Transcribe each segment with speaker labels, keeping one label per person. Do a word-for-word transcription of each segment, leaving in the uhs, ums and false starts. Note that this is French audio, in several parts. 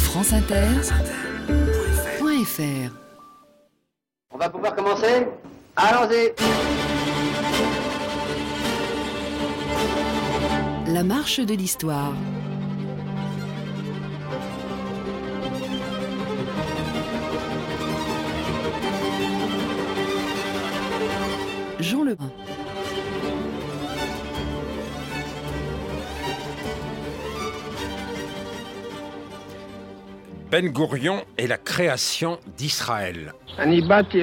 Speaker 1: France Inter, point F R.
Speaker 2: On va pouvoir commencer ? Allons-y !
Speaker 1: La marche de l'histoire. Jean Lebrun.
Speaker 3: Ben Gourion et la création d'Israël.
Speaker 4: Il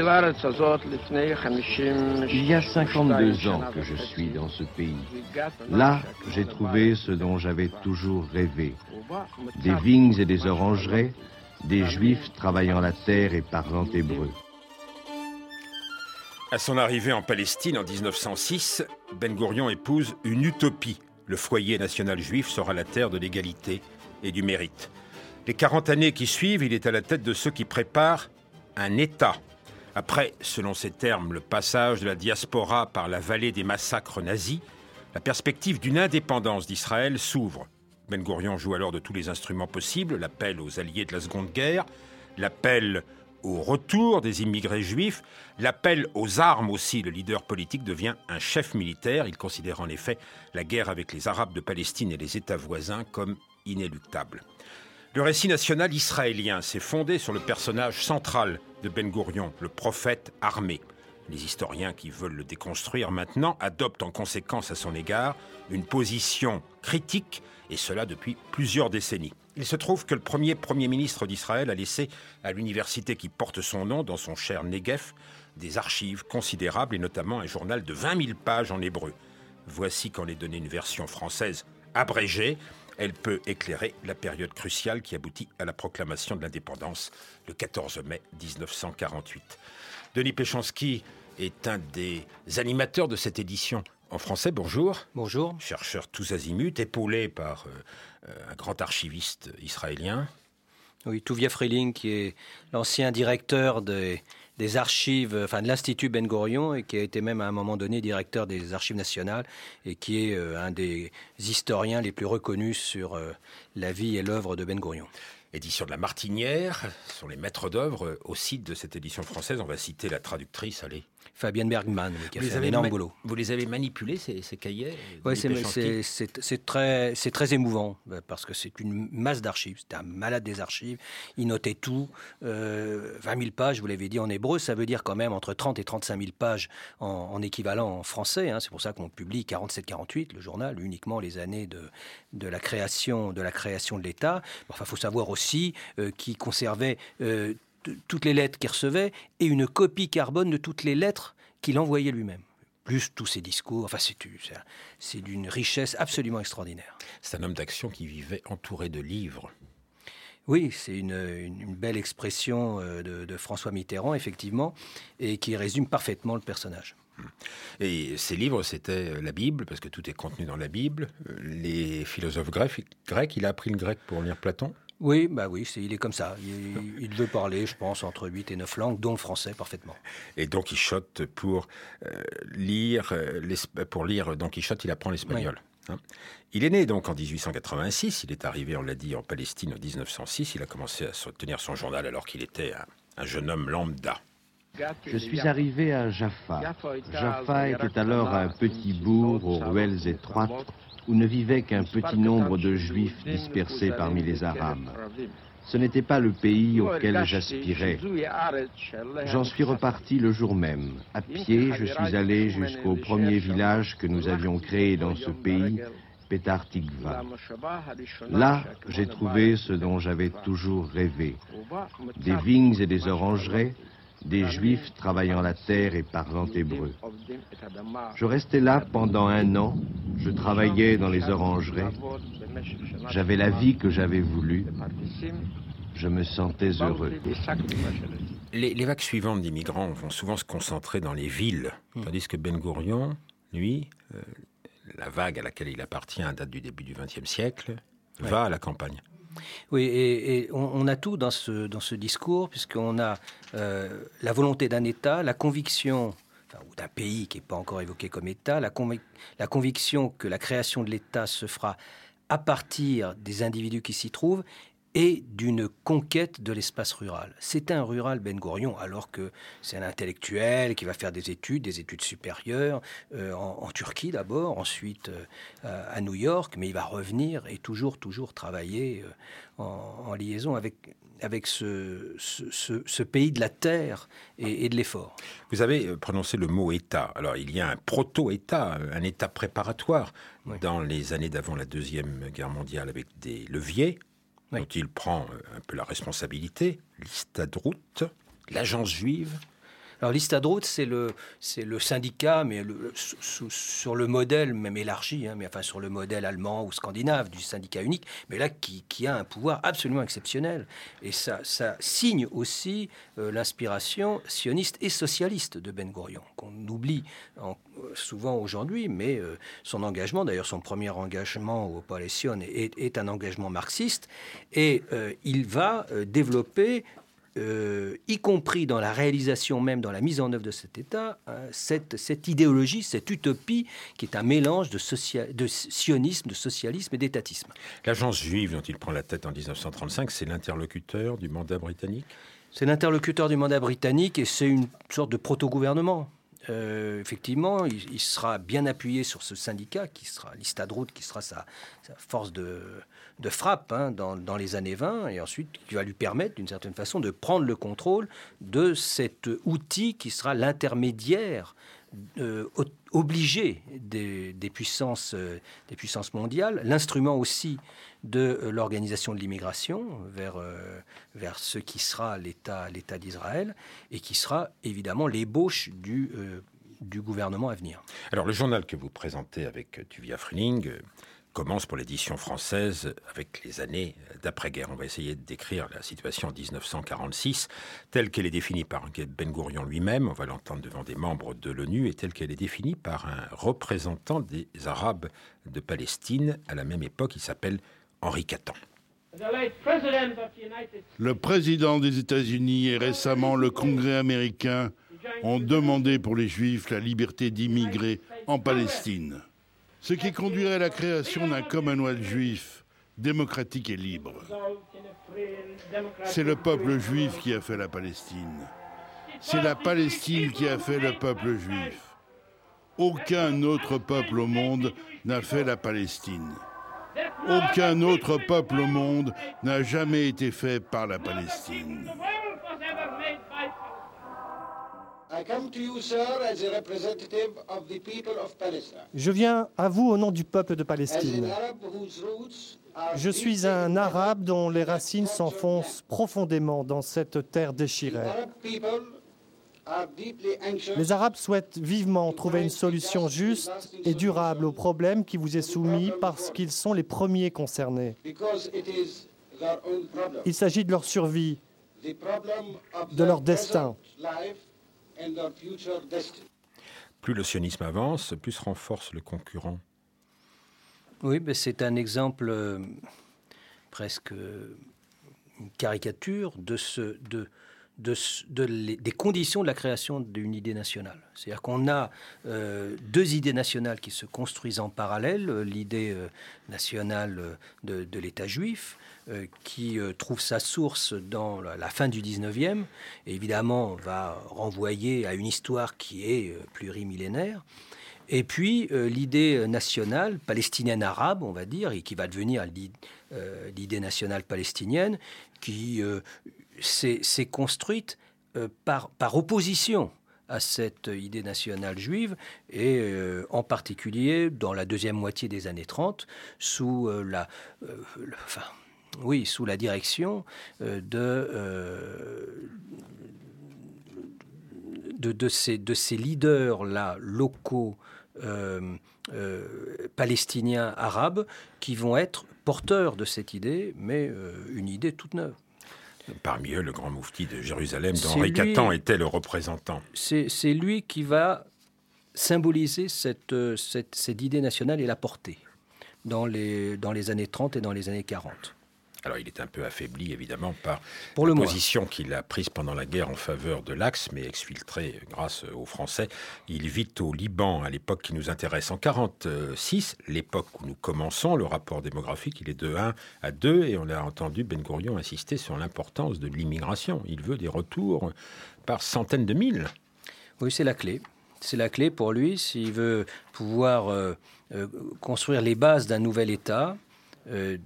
Speaker 4: y a cinquante-deux ans que je suis dans ce pays. Là, j'ai trouvé ce dont j'avais toujours rêvé. Des vignes et des orangeries, des Juifs travaillant la terre et parlant hébreu.
Speaker 3: À son arrivée en Palestine en dix-neuf cent six, Ben Gourion épouse une utopie. Le foyer national juif sera la terre de l'égalité et du mérite. Les quarante années qui suivent, il est à la tête de ceux qui préparent un État. Après, selon ses termes, le passage de la diaspora par la vallée des massacres nazis, la perspective d'une indépendance d'Israël s'ouvre. Ben Gourion joue alors de tous les instruments possibles, l'appel aux alliés de la Seconde Guerre, l'appel au retour des immigrés juifs, l'appel aux armes aussi. Le leader politique devient un chef militaire. Il considère en effet la guerre avec les Arabes de Palestine et les États voisins comme inéluctable. Le récit national israélien s'est fondé sur le personnage central de Ben Gourion, le prophète armé. Les historiens qui veulent le déconstruire maintenant adoptent en conséquence à son égard une position critique, et cela depuis plusieurs décennies. Il se trouve que le premier Premier ministre d'Israël a laissé à l'université qui porte son nom, dans son cher Negev, des archives considérables et notamment un journal de vingt mille pages en hébreu. Voici qu'en est donnée une version française abrégée. Elle peut éclairer la période cruciale qui aboutit à la proclamation de l'indépendance le quatorze mai dix-neuf cent quarante-huit. Denis Péchanski est un des animateurs de cette édition en français. Bonjour.
Speaker 5: Bonjour.
Speaker 3: Chercheur tous azimuts, épaulé par euh, un grand archiviste israélien.
Speaker 5: Oui, Tuvia Freeling, qui est l'ancien directeur des, des archives, enfin de l'Institut Ben Gourion, et qui a été même à un moment donné directeur des archives nationales, et qui est euh, un des historiens les plus reconnus sur euh, la vie et l'œuvre de Ben Gourion.
Speaker 3: Édition de La Martinière, ce sont les maîtres d'œuvre. Au site de cette édition française, on va citer la traductrice, allez.
Speaker 5: Fabienne Bergman, qui a
Speaker 3: vous
Speaker 5: fait un énorme ma- boulot.
Speaker 3: Vous les avez manipulés, ces, ces cahiers?
Speaker 5: Oui, c'est, c'est, c'est, c'est, très, c'est très émouvant, parce que c'est une masse d'archives. C'était un malade des archives. Il notait tout. Euh, vingt mille pages, vous l'avez dit, en hébreu, ça veut dire quand même entre trente et trente-cinq mille pages en, en équivalent en français. Hein. C'est pour ça qu'on publie quarante-sept quarante-huit, le journal, uniquement les années de, de, la, création, de la création de l'État. Enfin, il faut savoir aussi euh, qu'il conservait... Euh, toutes les lettres qu'il recevait et une copie carbone de toutes les lettres qu'il envoyait lui-même. Plus tous ses discours. Enfin, c'est, c'est d'une richesse absolument extraordinaire.
Speaker 3: C'est un homme d'action qui vivait entouré de livres.
Speaker 5: Oui, c'est une, une, une belle expression de, de François Mitterrand, effectivement, et qui résume parfaitement le personnage.
Speaker 3: Et ces livres, c'était la Bible, parce que tout est contenu dans la Bible. Les philosophes grecs, grecs il a appris le grec pour lire Platon.
Speaker 5: Oui, bah oui, c'est, il est comme ça. Il, il veut parler, je pense, entre huit et neuf langues, dont le français parfaitement.
Speaker 3: Et Don Quichotte, pour euh, lire, euh, pour lire Don Quichotte, il apprend l'espagnol. Oui. Hein. Il est né donc en dix-huit cent quatre-vingt-six. Il est arrivé, on l'a dit, en Palestine en dix-neuf cent six. Il a commencé à tenir son journal alors qu'il était un, un jeune homme lambda.
Speaker 4: Je suis arrivé à Jaffa. Jaffa était alors un petit bourg aux ruelles étroites où ne vivait qu'un petit nombre de Juifs dispersés parmi les Arabes. Ce n'était pas le pays auquel j'aspirais. J'en suis reparti le jour même. À pied, je suis allé jusqu'au premier village que nous avions créé dans ce pays, Petar Tikva. Là, j'ai trouvé ce dont j'avais toujours rêvé. Des vignes et des orangeries, des Juifs travaillant la terre et parlant hébreu. Je restais là pendant un an, je travaillais dans les orangeries, j'avais la vie que j'avais voulu, je me sentais heureux.
Speaker 3: Les, les vagues suivantes d'immigrants vont souvent se concentrer dans les villes, tandis que Ben Gourion, lui, euh, la vague à laquelle il appartient date du début du vingtième siècle, ouais. va à la campagne.
Speaker 5: Oui, et, et on, on a tout dans ce, dans ce discours, puisqu'on a euh, la volonté d'un État, la conviction, enfin, ou d'un pays qui n'est pas encore évoqué comme État, la, convic- la conviction que la création de l'État se fera à partir des individus qui s'y trouvent, et d'une conquête de l'espace rural. C'est un rural Ben Gourion, alors que c'est un intellectuel qui va faire des études, des études supérieures, euh, en, en Turquie d'abord, ensuite euh, à New York, mais il va revenir et toujours, toujours travailler euh, en, en liaison avec, avec ce, ce, ce, ce pays de la terre et, et de l'effort.
Speaker 3: Vous avez prononcé le mot État. Alors, il y a un proto-État, un État préparatoire oui. dans les années d'avant la Deuxième Guerre mondiale avec des leviers. Oui. dont il prend un peu la responsabilité, l'Histadrout, l'agence juive.
Speaker 5: Alors l'Histadrout, c'est le, c'est le syndicat, mais le, sous, sur le modèle, même élargi, hein, mais enfin sur le modèle allemand ou scandinave du syndicat unique, mais là qui, qui a un pouvoir absolument exceptionnel. Et ça, ça signe aussi euh, l'inspiration sioniste et socialiste de Ben Gourion, qu'on oublie en, souvent aujourd'hui, mais euh, son engagement, d'ailleurs son premier engagement au Palais Sion est, est un engagement marxiste, et euh, il va euh, développer Euh, y compris dans la réalisation même, dans la mise en œuvre de cet État, euh, cette, cette idéologie, cette utopie qui est un mélange de, social, de sionisme, de socialisme et d'étatisme.
Speaker 3: L'agence juive dont il prend la tête en dix-neuf cent trente-cinq, c'est l'interlocuteur du mandat britannique ?
Speaker 5: C'est l'interlocuteur du mandat britannique et c'est une sorte de proto-gouvernement. Euh, effectivement, il, il sera bien appuyé sur ce syndicat qui sera l'Histadrout, qui sera sa, sa force de, de frappe hein, dans, dans les années vingt, et ensuite qui va lui permettre d'une certaine façon de prendre le contrôle de cet outil qui sera l'intermédiaire euh, obligé des, des, puissances, euh, des puissances mondiales, l'instrument aussi de euh, l'organisation de l'immigration vers, euh, vers ce qui sera l'État, l'État d'Israël et qui sera évidemment l'ébauche du, euh, du gouvernement à venir.
Speaker 3: Alors le journal que vous présentez avec Tuvia Fruening euh, commence pour l'édition française avec les années d'après-guerre. On va essayer de décrire la situation en dix-neuf cent quarante-six telle qu'elle est définie par Ben Gourion lui-même, on va l'entendre devant des membres de l'ONU, et telle qu'elle est définie par un représentant des Arabes de Palestine à la même époque, il s'appelle Henri Catan.
Speaker 6: Le président des États-Unis et récemment le Congrès américain ont demandé pour les Juifs la liberté d'immigrer en Palestine, ce qui conduirait à la création d'un Commonwealth juif démocratique et libre. C'est le peuple juif qui a fait la Palestine. C'est la Palestine qui a fait le peuple juif. Aucun autre peuple au monde n'a fait la Palestine. Aucun autre peuple au monde n'a jamais été fait par la Palestine.
Speaker 7: Je viens à vous au nom du peuple de Palestine. Je suis un Arabe dont les racines s'enfoncent profondément dans cette terre déchirée. Les Arabes souhaitent vivement trouver une solution juste et durable au problème qui vous est soumis parce qu'ils sont les premiers concernés. Il s'agit de leur survie, de leur destin.
Speaker 3: Plus le sionisme avance, plus se renforce le concurrent.
Speaker 5: Oui, mais c'est un exemple euh, presque euh, une caricature de ce... De De, de les, des conditions de la création d'une idée nationale. C'est-à-dire qu'on a euh, deux idées nationales qui se construisent en parallèle. L'idée euh, nationale de, de l'État juif, euh, qui euh, trouve sa source dans la, la fin du dix-neuvième, et évidemment va renvoyer à une histoire qui est euh, plurimillénaire. Et puis euh, l'idée nationale palestinienne-arabe, on va dire, et qui va devenir l'idée, euh, l'idée nationale palestinienne, qui... Euh, C'est, c'est construite euh, par, par opposition à cette idée nationale juive et euh, en particulier dans la deuxième moitié des années trente sous euh, la, euh, le, enfin, oui, sous la direction euh, de, euh, de, de, ces, de ces leaders-là locaux euh, euh, palestiniens arabes qui vont être porteurs de cette idée, mais euh, une idée toute neuve.
Speaker 3: Parmi eux, le grand moufti de Jérusalem, dont Henri Catan était le représentant.
Speaker 5: C'est, c'est lui qui va symboliser cette, cette, cette idée nationale et la porter dans les, dans les années trente et dans les années quarante.
Speaker 3: Alors il est un peu affaibli évidemment par
Speaker 5: Pour
Speaker 3: la
Speaker 5: le
Speaker 3: position moins. qu'il a prise pendant la guerre en faveur de l'Axe, mais exfiltré grâce aux Français. Il vit au Liban à l'époque qui nous intéresse. En quarante-six, l'époque où nous commençons, le rapport démographique, il est de un à deux, et on a entendu Ben Gourion insister sur l'importance de l'immigration. Il veut des retours par centaines de mille.
Speaker 5: Oui, c'est la clé. C'est la clé pour lui s'il veut pouvoir euh, euh, construire les bases d'un nouvel État. Euh,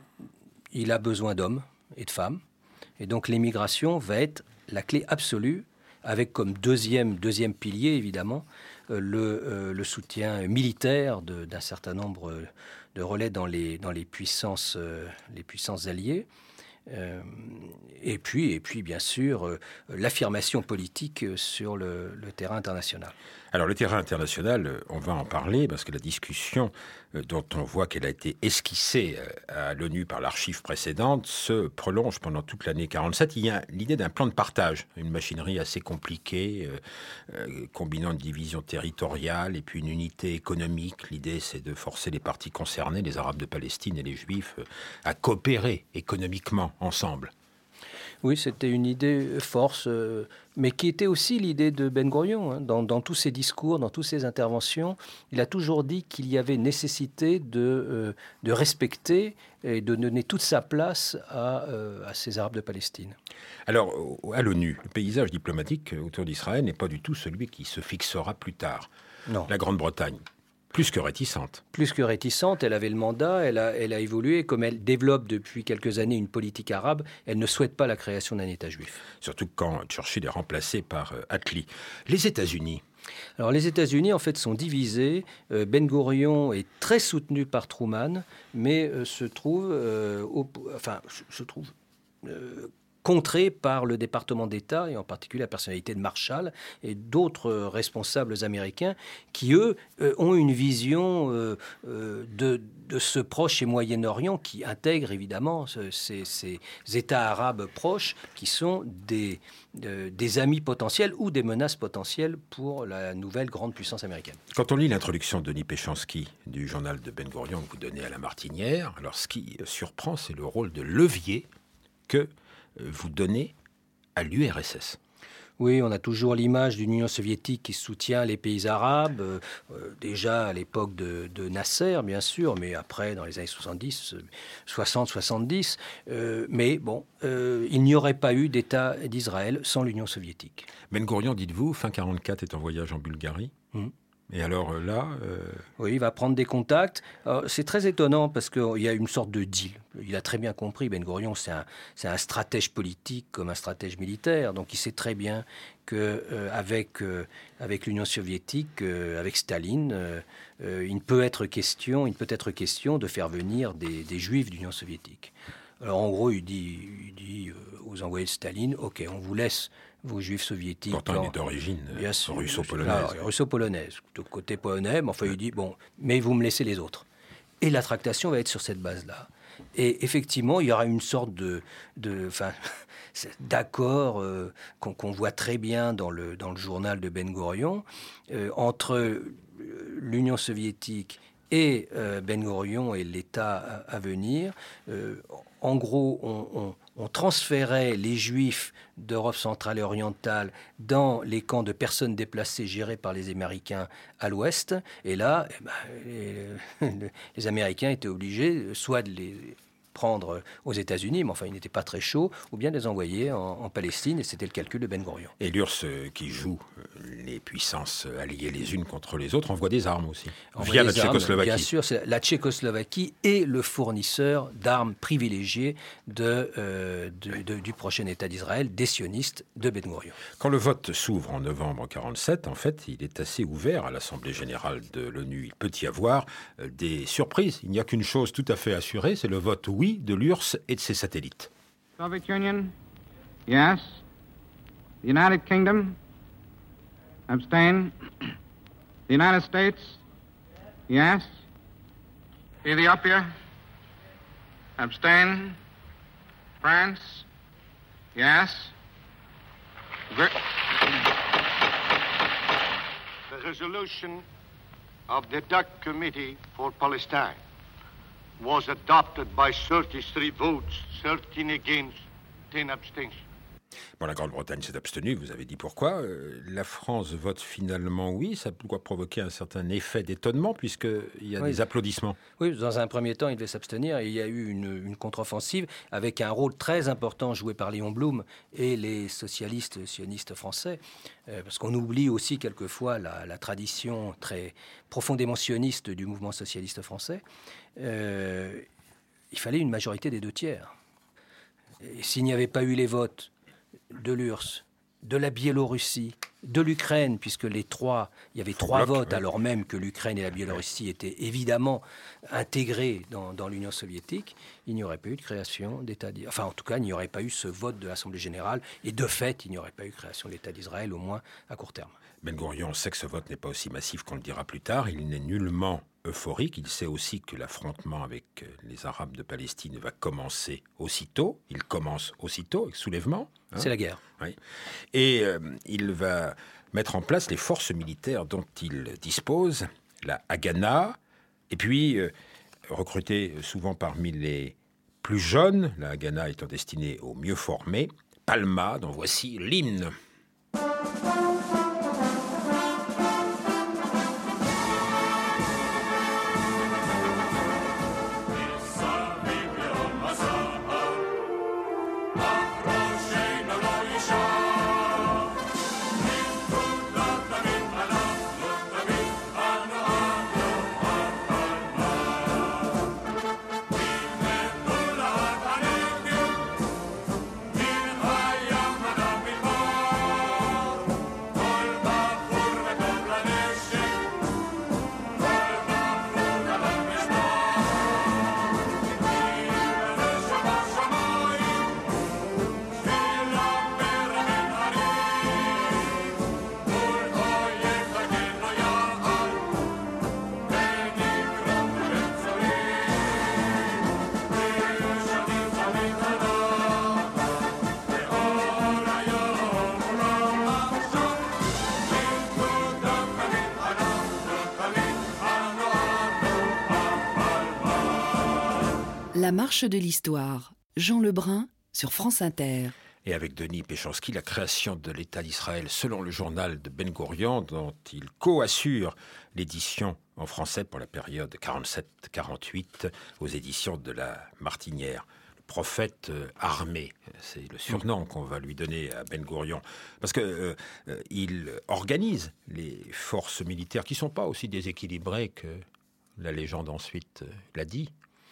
Speaker 5: il a besoin d'hommes et de femmes. Et donc l'émigration va être la clé absolue, avec comme deuxième, deuxième pilier, évidemment, euh, le, euh, le soutien militaire de, d'un certain nombre de relais dans les, dans les, puissances, euh, les puissances alliées. Euh, et puis, et puis, bien sûr, euh, l'affirmation politique sur le, le terrain international.
Speaker 3: Alors, le terrain international, on va en parler, parce que la discussion euh, dont on voit qu'elle a été esquissée euh, à l'ONU par l'archive précédente se prolonge pendant toute l'année quarante-sept. Il y a l'idée d'un plan de partage, une machinerie assez compliquée, euh, euh, combinant une division territoriale et puis une unité économique. L'idée, c'est de forcer les parties concernées, les Arabes de Palestine et les Juifs, euh, à coopérer économiquement ensemble.
Speaker 5: Oui, c'était une idée force, euh, mais qui était aussi l'idée de Ben Gourion. Hein. Dans, dans tous ses discours, dans toutes ses interventions, il a toujours dit qu'il y avait nécessité de, euh, de respecter et de donner toute sa place à, euh, à ces Arabes de Palestine.
Speaker 3: Alors, à l'ONU, le paysage diplomatique autour d'Israël n'est pas du tout celui qui se fixera plus tard.
Speaker 5: Non.
Speaker 3: La Grande-Bretagne. Plus que réticente.
Speaker 5: Plus que réticente, elle avait le mandat, elle a, elle a évolué. Comme elle développe depuis quelques années une politique arabe, elle ne souhaite pas la création d'un État juif.
Speaker 3: Surtout quand Churchill est remplacé par euh, Attlee. Les États-Unis.
Speaker 5: Alors les États-Unis, en fait, sont divisés. Euh, Ben Gourion est très soutenu par Truman, mais euh, se trouve, euh, au, enfin, se trouve euh, contré par le département d'État, et en particulier la personnalité de Marshall et d'autres euh, responsables américains qui, eux, euh, ont une vision euh, euh, de, de ce Proche et Moyen-Orient qui intègre évidemment ce, ces, ces États arabes proches qui sont des, euh, des amis potentiels ou des menaces potentielles pour la nouvelle grande puissance américaine.
Speaker 3: Quand on lit l'introduction de Denis Péchanski du journal de Ben Gourion que vous donnez à La Martinière, alors ce qui surprend, c'est le rôle de levier que vous donnez à l'U R S S.
Speaker 5: Oui, on a toujours l'image d'une Union soviétique qui soutient les pays arabes, euh, déjà à l'époque de, de Nasser, bien sûr, mais après, dans les années soixante-dix, soixante, soixante-dix. Euh, mais bon, euh, il n'y aurait pas eu d'État d'Israël sans l'Union soviétique.
Speaker 3: Ben Gourion, dites-vous, fin quarante-quatre, est en voyage en Bulgarie. Mmh. Et alors là... Euh...
Speaker 5: Oui, il va prendre des contacts. Alors, c'est très étonnant parce qu'il y a une sorte de deal. Il a très bien compris, Ben Gourion, c'est un, c'est un stratège politique comme un stratège militaire. Donc il sait très bien qu'avec euh, avec l'Union soviétique, euh, avec Staline, euh, euh, il ne peut être question, il ne peut être question de faire venir des, des juifs de l'Union soviétique. Alors en gros, il dit, il dit euh, aux envoyés de Staline, « Ok, on vous laisse vos juifs soviétiques. »
Speaker 3: Pourtant, il est d'origine russo-polonaise.
Speaker 5: Russo-polonaise, côté polonais, mais enfin, ouais. Il dit, bon, mais vous me laissez les autres. Et la tractation va être sur cette base-là. Et effectivement, il y aura une sorte de, de enfin, d'accord euh, qu'on, qu'on voit très bien dans le, dans le journal de Ben Gourion, euh, entre l'Union soviétique et euh, Ben Gourion et l'État à, à venir. Euh, en gros, on, on, on transférait les Juifs d'Europe centrale et orientale dans les camps de personnes déplacées gérés par les Américains à l'ouest. Et là, eh ben, les, les Américains étaient obligés soit de les prendre aux États-Unis, mais enfin, il n'était pas très chaud, ou bien de les envoyer en, en Palestine, et c'était le calcul de Ben Gourion.
Speaker 3: Et l'U R S S, qui joue les puissances alliées les unes contre les autres, envoie des armes aussi, envoie via la Tchécoslovaquie.
Speaker 5: Bien sûr, c'est la Tchécoslovaquie est le fournisseur d'armes privilégiées de, euh, de, de, du prochain État d'Israël, des sionistes de Ben Gourion.
Speaker 3: Quand le vote s'ouvre en novembre quarante-sept, en fait, il est assez ouvert à l'Assemblée générale de l'ONU. Il peut y avoir des surprises. Il n'y a qu'une chose tout à fait assurée, c'est le vote oui de l'U R S S et de ses satellites.
Speaker 8: Soviet Union, yes. The United Kingdom, abstain. The United States, yes. Ethiopia, abstain. France, yes. Great.
Speaker 9: The resolution of the D U C Committee for Palestine. was adopted by thirty-three votes, thirteen against, ten abstentions.
Speaker 3: Bon, la Grande-Bretagne s'est abstenue, vous avez dit pourquoi. Euh, la France vote finalement oui, ça doit provoquer un certain effet d'étonnement puisqu'il y a oui. des applaudissements.
Speaker 5: Oui, dans un premier temps, il devait s'abstenir et il y a eu une, une contre-offensive avec un rôle très important joué par Léon Blum et les socialistes sionistes français. Euh, parce qu'on oublie aussi quelquefois la, la tradition très profondément sioniste du mouvement socialiste français. Euh, il fallait une majorité des deux tiers. Et s'il n'y avait pas eu les votes de l'U R S S, de la Biélorussie, de l'Ukraine, puisque les trois, il y avait trois bloc, votes, ouais. alors même que l'Ukraine et la Biélorussie étaient évidemment intégrés dans, dans l'Union soviétique, il n'y aurait pas eu de création d'État d'Israël. Enfin, en tout cas, il n'y aurait pas eu ce vote de l'Assemblée générale, et de fait, il n'y aurait pas eu de création d'État d'Israël, au moins à court terme.
Speaker 3: Ben Gourion sait que ce vote n'est pas aussi massif qu'on le dira plus tard. Il n'est nullement euphorique. Il sait aussi que l'affrontement avec les Arabes de Palestine va commencer aussitôt. Il commence aussitôt, avec soulèvement.
Speaker 5: Hein. C'est la guerre.
Speaker 3: Oui. Et euh, il va mettre en place les forces militaires dont il dispose, la Haganah, et puis euh, recruté souvent parmi les plus jeunes, la Haganah étant destinée aux mieux formés, Palma, dont voici l'hymne.
Speaker 1: La marche de l'histoire, Jean Lebrun sur France Inter.
Speaker 3: Et avec Denis Péchanski, la création de l'État d'Israël selon le journal de Ben Gourion, dont il co-assure l'édition en français pour la période quarante-sept quarante-huit aux éditions de la Martinière. Le prophète armé, c'est le surnom qu'on va lui donner à Ben Gourion, parce qu'il euh, euh, organise les forces militaires qui ne sont pas aussi déséquilibrées que la légende ensuite euh, l'a dit.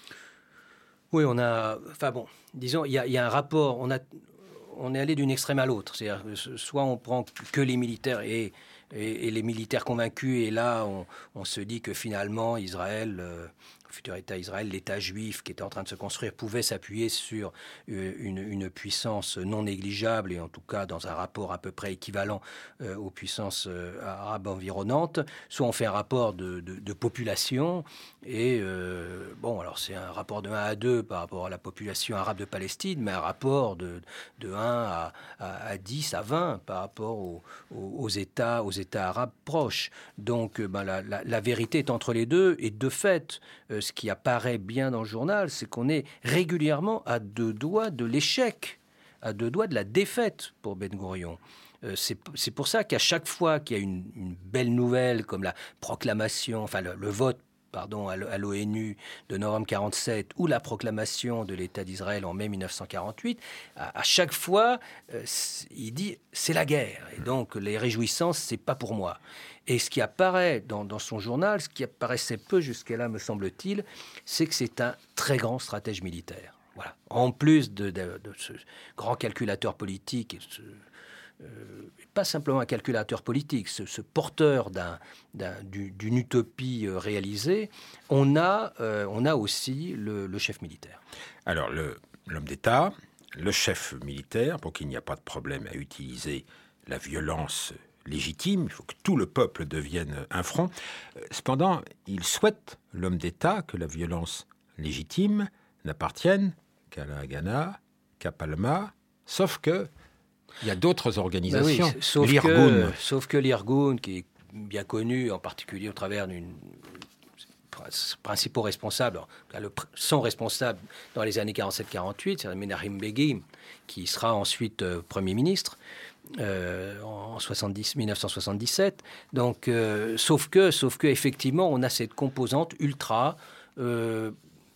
Speaker 5: Oui, on a... Enfin bon, disons, il y, y a un rapport... On, a, on est allé d'une extrême à l'autre. C'est-à-dire que soit on prend que les militaires et, et, et les militaires convaincus, et là, on, on se dit que finalement, Israël... Euh, le futur État Israël, l'État juif qui était en train de se construire, pouvait s'appuyer sur une, une puissance non négligeable et en tout cas dans un rapport à peu près équivalent euh, aux puissances euh, arabes environnantes. Soit on fait un rapport de, de, de population et euh, bon, alors c'est un rapport de un à deux par rapport à la population arabe de Palestine, mais un rapport de, de un à, à, à dix, à vingt par rapport aux, aux, États, aux États arabes proches. Donc ben, la, la, la vérité est entre les deux et de fait, euh, ce qui apparaît bien dans le journal, c'est qu'on est régulièrement à deux doigts de l'échec, à deux doigts de la défaite pour Ben Gourion. Euh, c'est, c'est pour ça qu'à chaque fois qu'il y a une, une belle nouvelle comme la proclamation, enfin le, le vote pardon, à l'ONU de novembre quarante-sept ou la proclamation de l'État d'Israël en mai mille neuf cent quarante-huit, à, à chaque fois, euh, il dit « c'est la guerre ». Et donc, les réjouissances, c'est pas pour moi. Et ce qui apparaît dans, dans son journal, ce qui apparaissait peu jusqu'à là, me semble-t-il, c'est que c'est un très grand stratège militaire. Voilà. En plus de, de, de ce grand calculateur politique, et ce, euh, pas simplement un calculateur politique, ce, ce porteur d'un, d'un, d'une utopie euh, réalisée, on a, euh, on a aussi le, le chef militaire.
Speaker 3: Alors, le, l'homme d'État, le chef militaire, pour qu'il n'y ait pas de problème à utiliser la violence légitime, il faut que tout le peuple devienne un front. Cependant, il souhaite, l'homme d'État, que la violence légitime n'appartienne qu'à la Haganah, qu'à Palma, sauf que il y a d'autres organisations.
Speaker 5: Ben oui, sauf, que, sauf que l'Irgun, qui est bien connu, en particulier au travers d'une principaux responsables, le, sont responsables dans les années quarante-sept quarante-huit, c'est Menachem Begin, qui sera ensuite euh, Premier ministre euh, en mille neuf cent soixante-dix-sept. Donc, euh, sauf que, sauf que, effectivement, on a cette composante ultra euh,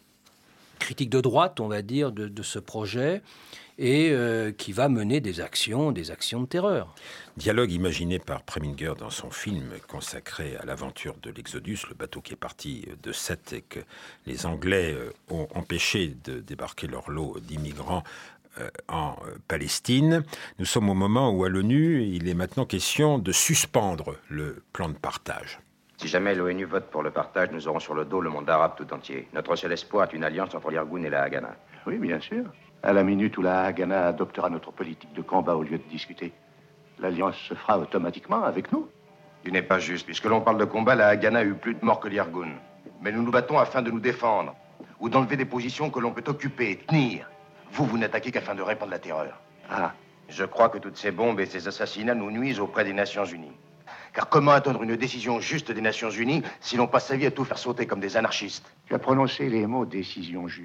Speaker 5: critique de droite, on va dire, de, de ce projet, et euh, qui va mener des actions, des actions de terreur.
Speaker 3: Dialogue imaginé par Preminger dans son film consacré à l'aventure de l'Exodus, le bateau qui est parti de Sète et que les Anglais ont empêché de débarquer leur lot d'immigrants en Palestine. Nous sommes au moment où à l'ONU, il est maintenant question de suspendre le plan de partage.
Speaker 10: Si jamais l'ONU vote pour le partage, nous aurons sur le dos le monde arabe tout entier. Notre seul espoir est une alliance entre l'Irgun et la Haganah.
Speaker 11: Oui, bien sûr. À la minute où la Haganah adoptera notre politique de combat au lieu de discuter, l'alliance se fera automatiquement avec nous.
Speaker 10: Tu n'es pas juste. Puisque l'on parle de combat, la Haganah a eu plus de morts que l'Irgun. Mais nous nous battons afin de nous défendre, ou d'enlever des positions que l'on peut occuper, tenir. Vous, vous n'attaquez qu'afin de répandre la terreur.
Speaker 11: Ah.
Speaker 10: Je crois que toutes ces bombes et ces assassinats nous nuisent auprès des Nations Unies. Car comment attendre une décision juste des Nations Unies si l'on passe sa vie à tout faire sauter comme des anarchistes?
Speaker 11: Tu as prononcé les mots « décision juste ».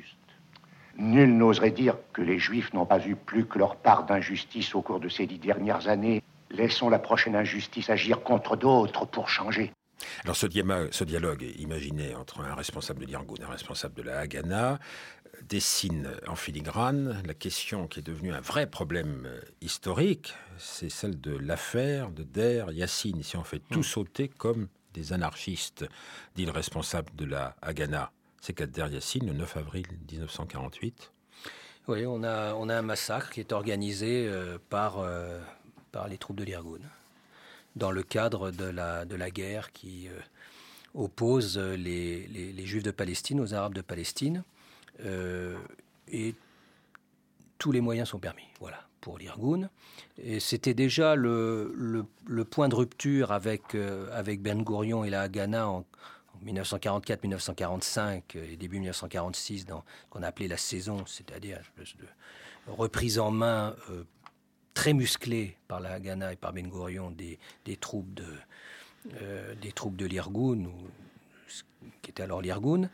Speaker 11: Nul n'oserait dire que les Juifs n'ont pas eu plus que leur part d'injustice au cours de ces dix dernières années. Laissons la prochaine injustice agir contre d'autres pour changer.
Speaker 3: Alors ce, diama, ce dialogue imaginé entre un responsable de l'Irgun et un responsable de la Haganah dessine en filigrane la question qui est devenue un vrai problème historique, c'est celle de l'affaire de Der Yassin. Si on fait tout mmh. sauter comme des anarchistes, dit le responsable de la Haganah. C'est qu'à Der Yassin, le neuf avril dix-neuf cent quarante-huit.
Speaker 5: Oui, on a, on a un massacre qui est organisé euh, par, euh, par les troupes de l'Irgun, dans le cadre de la, de la guerre qui euh, oppose les, les, les Juifs de Palestine aux Arabes de Palestine. Euh, et tous les moyens sont permis, voilà, pour l'Irgun. Et c'était déjà le, le, le point de rupture avec, euh, avec Ben Gourion et la Haganah en dix-neuf cent quarante-quatre dix-neuf cent quarante-cinq et début dix-neuf cent quarante-six, dans ce qu'on a appelé la saison, c'est-à-dire une espèce de reprise en main euh, très musclée par la Haganah et par Ben Gourion des, des troupes de, euh, des troupes de l'Irgun, ou, qui était alors l'Irgun.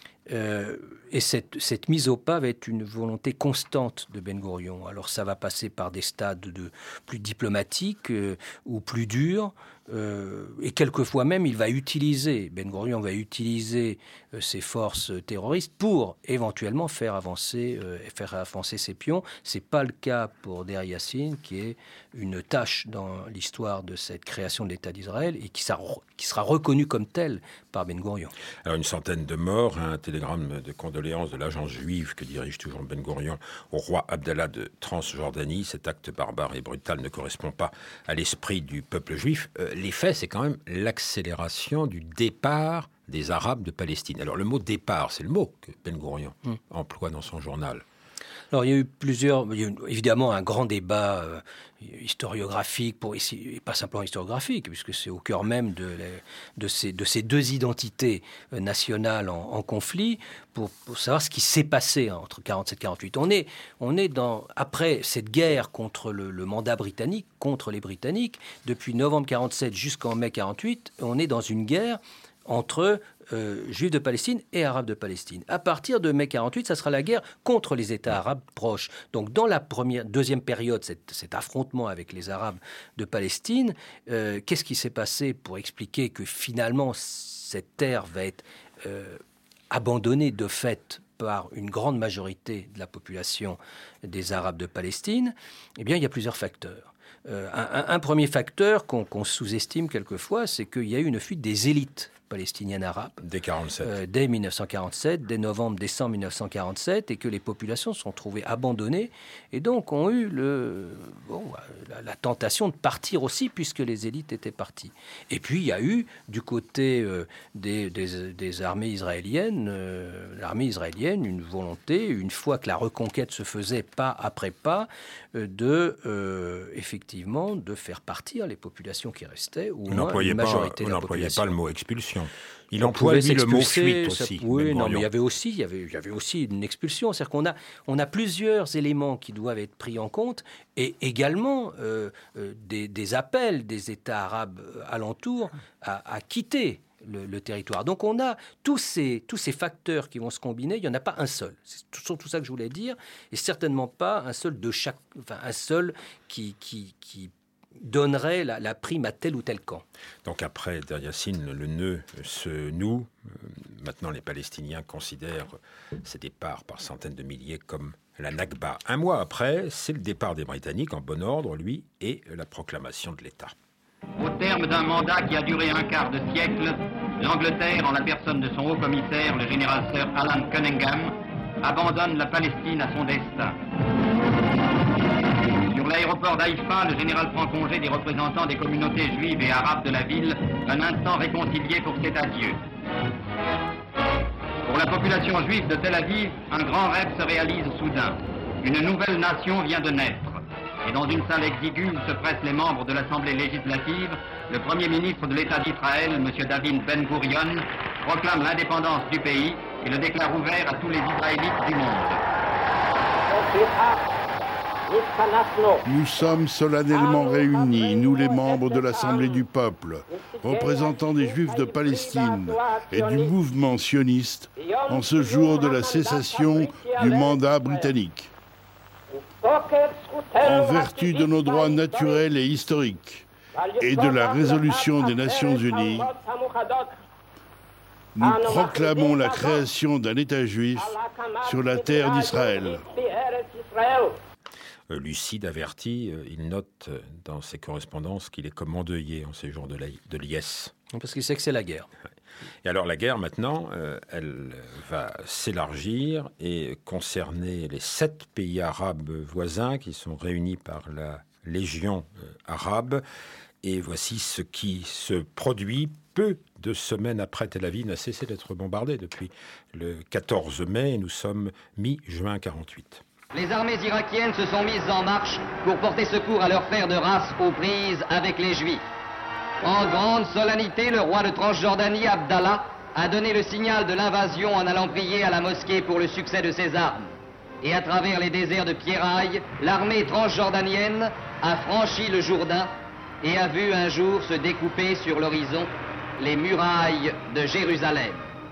Speaker 5: Euh, et cette, cette mise au pas va être une volonté constante de Ben Gourion. Alors ça va passer par des stades de, plus diplomatiques euh, ou plus durs, euh, et quelquefois même il va utiliser, Ben Gourion va utiliser euh, ses forces terroristes pour éventuellement faire avancer, euh, faire avancer ses pions. C'est pas le cas pour Der Yassin, qui est une tâche dans l'histoire de cette création de l'État d'Israël et qui sera, qui sera reconnue comme telle par Ben Gourion.
Speaker 3: Alors une centaine de morts, un télégramme de condoléances de l'agence juive que dirige toujours Ben Gourion au roi Abdallah de Transjordanie. Cet acte barbare et brutal ne correspond pas à l'esprit du peuple juif. Euh, les faits, c'est quand même l'accélération du départ des Arabes de Palestine. Alors le mot départ, c'est le mot que Ben Gourion mmh. emploie dans son journal.
Speaker 5: Alors il y a eu plusieurs, il y a eu évidemment un grand débat euh, historiographique, pour ici, et pas simplement historiographique, puisque c'est au cœur même de, les, de, ces, de ces deux identités euh, nationales en, en conflit, pour, pour savoir ce qui s'est passé entre quarante-sept et quarante-huit. On est, on est dans, après cette guerre contre le, le mandat britannique, contre les Britanniques, depuis novembre quarante-sept jusqu'en mai quarante-huit, on est dans une guerre entre euh, Juifs de Palestine et Arabes de Palestine. À partir de mai quarante-huit, ça sera la guerre contre les États arabes proches. Donc dans la première, deuxième période, cet, cet affrontement avec les Arabes de Palestine, euh, qu'est-ce qui s'est passé pour expliquer que finalement cette terre va être euh, abandonnée de fait par une grande majorité de la population des Arabes de Palestine? Eh bien, il y a plusieurs facteurs. Euh, un, un premier facteur qu'on, qu'on sous-estime quelquefois, c'est qu'il y a eu une fuite des élites palestiniennes arabes.
Speaker 3: Dès quarante-sept.
Speaker 5: Euh, dès dix-neuf cent quarante-sept, dès novembre, décembre dix-neuf cent quarante-sept, et que les populations se sont trouvées abandonnées, et donc ont eu le, bon, la, la tentation de partir aussi, puisque les élites étaient parties. Et puis, il y a eu, du côté euh, des, des, des armées israéliennes, euh, l'armée israélienne, une volonté, une fois que la reconquête se faisait pas après pas, euh, de, euh, effectivement, de faire partir les populations qui restaient, ou
Speaker 3: on
Speaker 5: moins une majorité
Speaker 3: pas,
Speaker 5: de la
Speaker 3: on
Speaker 5: population.
Speaker 3: Pas le mot expulsion. Il
Speaker 5: on
Speaker 3: emploie lui, le mot fuite aussi.
Speaker 5: Ça, oui, non, mais il y avait aussi, il y avait, il y avait aussi une expulsion. C'est-à-dire qu'on a, on a plusieurs éléments qui doivent être pris en compte, et également euh, euh, des, des appels des États arabes alentours à, à quitter le, le territoire. Donc on a tous ces, tous ces facteurs qui vont se combiner, il n'y en a pas un seul. C'est tout, tout ça que je voulais dire, et certainement pas un seul de chaque, enfin un seul qui, qui, qui donnerait la, la prime à tel ou tel camp.
Speaker 3: Donc après Der Yassin, le nœud se noue. Maintenant, les Palestiniens considèrent ces départs par centaines de milliers comme la Nakba. Un mois après, c'est le départ des Britanniques en bon ordre, lui, et la proclamation de l'État.
Speaker 12: Au terme d'un mandat qui a duré un quart de siècle, l'Angleterre, en la personne de son haut commissaire, le général Sir Alan Cunningham, abandonne la Palestine à son destin. Sur l'aéroport d'Haïfa, le général prend congé des représentants des communautés juives et arabes de la ville, un instant réconcilié pour cet adieu. Pour la population juive de Tel Aviv, un grand rêve se réalise soudain. Une nouvelle nation vient de naître. Et dans une salle exiguë où se pressent les membres de l'Assemblée législative, le Premier ministre de l'État d'Israël, M. David Ben Gurion, proclame l'indépendance du pays et le déclare ouvert à tous les Israélites du monde.
Speaker 6: Nous sommes solennellement réunis, nous les membres de l'Assemblée du peuple, représentants des Juifs de Palestine et du mouvement sioniste, en ce jour de la cessation du mandat britannique. En vertu de nos droits naturels et historiques et de la résolution des Nations Unies, nous proclamons la création d'un État juif sur la terre d'Israël.
Speaker 3: Lucide, averti, il note dans ses correspondances qu'il est comme endeuillé en ces jours de, la, de liesse.
Speaker 5: Parce qu'il sait que c'est la guerre.
Speaker 3: Et alors la guerre, maintenant, euh, elle va s'élargir et concerner les sept pays arabes voisins qui sont réunis par la Légion euh, arabe. Et voici ce qui se produit peu de semaines après. Tel Aviv n'a cessé d'être bombardé depuis le quatorze mai. Nous sommes mi-juin quarante-huit.
Speaker 12: Les armées irakiennes se sont mises en marche pour porter secours à leurs frères de race aux prises avec les Juifs. En grande solennité, le roi de Transjordanie, Abdallah, a donné le signal de l'invasion en allant prier à la mosquée pour le succès de ses armes. Et à travers les déserts de pierrailles, l'armée transjordanienne a franchi le Jourdain et a vu un jour se découper sur l'horizon les murailles de Jérusalem.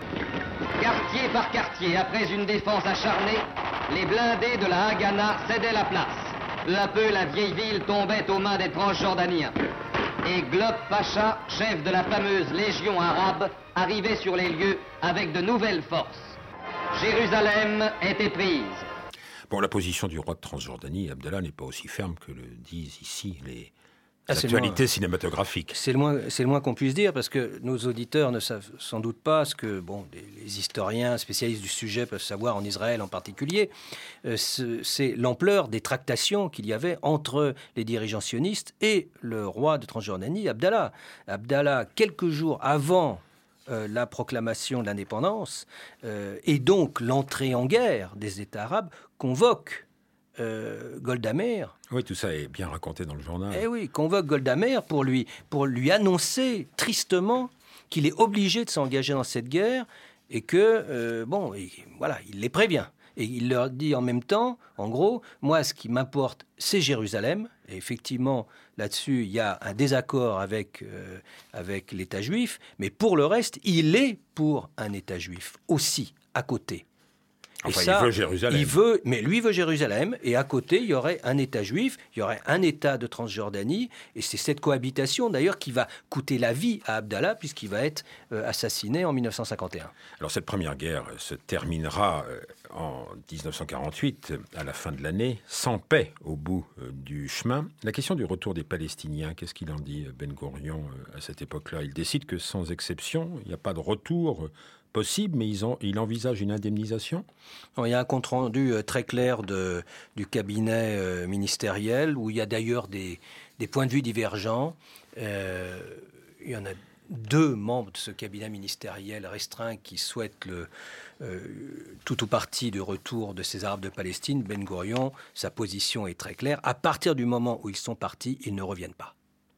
Speaker 12: Quartier par quartier, après une défense acharnée, les blindés de la Haganah cédaient la place. Peu à peu, la vieille ville tombait aux mains des Transjordaniens. Et Glob Pacha, chef de la fameuse Légion arabe, arrivait sur les lieux avec de nouvelles forces. Jérusalem était prise.
Speaker 3: Bon, la position du roi de Transjordanie, Abdallah, n'est pas aussi ferme que le disent ici les
Speaker 5: Ah,
Speaker 3: actualités cinématographiques.
Speaker 5: C'est le moins, c'est le moins qu'on puisse dire, parce que nos auditeurs ne savent sans doute pas ce que bon, les, les historiens spécialistes du sujet peuvent savoir en Israël en particulier. Euh, c'est l'ampleur des tractations qu'il y avait entre les dirigeants sionistes et le roi de Transjordanie, Abdallah. Abdallah, quelques jours avant euh, la proclamation de l'indépendance, euh, et donc l'entrée en guerre des États arabes, convoque Euh, Golda Meir.
Speaker 3: Oui, tout ça est bien raconté dans le journal.
Speaker 5: Eh oui, convoque Golda Meir pour lui, pour lui annoncer tristement qu'il est obligé de s'engager dans cette guerre et que, euh, bon, et, voilà, il les prévient. Et il leur dit en même temps, en gros, moi, ce qui m'importe, c'est Jérusalem. Et effectivement, là-dessus, il y a un désaccord avec, euh, avec l'État juif, mais pour le reste, il est pour un État juif aussi, à côté.
Speaker 3: Enfin,
Speaker 5: et ça,
Speaker 3: il veut Jérusalem.
Speaker 5: Il veut, mais lui veut Jérusalem, et à côté, il y aurait un État juif, il y aurait un État de Transjordanie, et c'est cette cohabitation, d'ailleurs, qui va coûter la vie à Abdallah, puisqu'il va être euh, assassiné en mille neuf cent cinquante et un.
Speaker 3: Alors, cette première guerre se terminera euh, en mille neuf cent quarante-huit, à la fin de l'année, sans paix au bout euh, du chemin. La question du retour des Palestiniens, qu'est-ce qu'il en dit, Ben Gurion, euh, à cette époque-là? Il décide que, sans exception, il n'y a pas de retour euh, possible, mais ils ont, il envisage une indemnisation?
Speaker 5: Il y a un compte-rendu très clair de, du cabinet euh, ministériel, où il y a d'ailleurs des, des points de vue divergents. Euh, il y en a deux membres de ce cabinet ministériel restreint qui souhaitent le, euh, tout ou partie du retour de ces Arabes de Palestine. Ben Gurion, sa position est très claire. À partir du moment où ils sont partis, ils ne reviennent pas.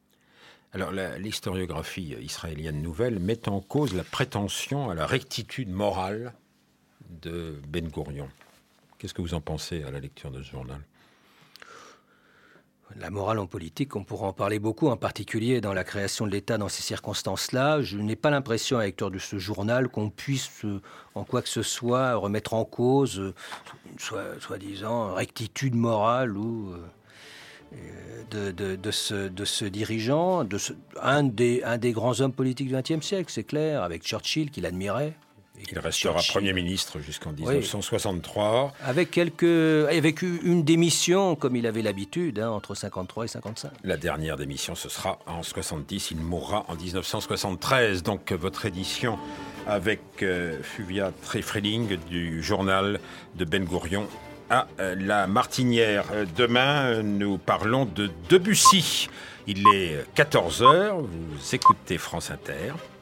Speaker 3: Alors, l'historiographie israélienne nouvelle met en cause la prétention à la rectitude morale de Ben Gurion. Qu'est-ce que vous en pensez à la lecture de ce journal?
Speaker 5: La morale en politique, on pourra en parler beaucoup, en particulier dans la création de l'État dans ces circonstances-là. Je n'ai pas l'impression, à la lecture de ce journal, qu'on puisse, en quoi que ce soit, remettre en cause, soit, soi-disant, rectitude morale ou... De, de, de, ce, de ce dirigeant, de ce, un, des, un des grands hommes politiques du vingtième siècle, c'est clair, avec Churchill, qu'il admirait.
Speaker 3: Il restera Churchill. Premier ministre jusqu'en dix-neuf cent soixante-trois.
Speaker 5: Oui. Avec, quelques, avec une démission, comme il avait l'habitude, hein, entre cinquante-trois et cinquante-cinq.
Speaker 3: La dernière démission, ce sera en soixante-dix. Il mourra en dix-neuf cent soixante-treize. Donc, votre édition avec euh, Fulvia Treffeling du journal de Ben Gourion à La Martinière. Demain, nous parlons de Debussy. Il est quatorze heures, vous écoutez France Inter.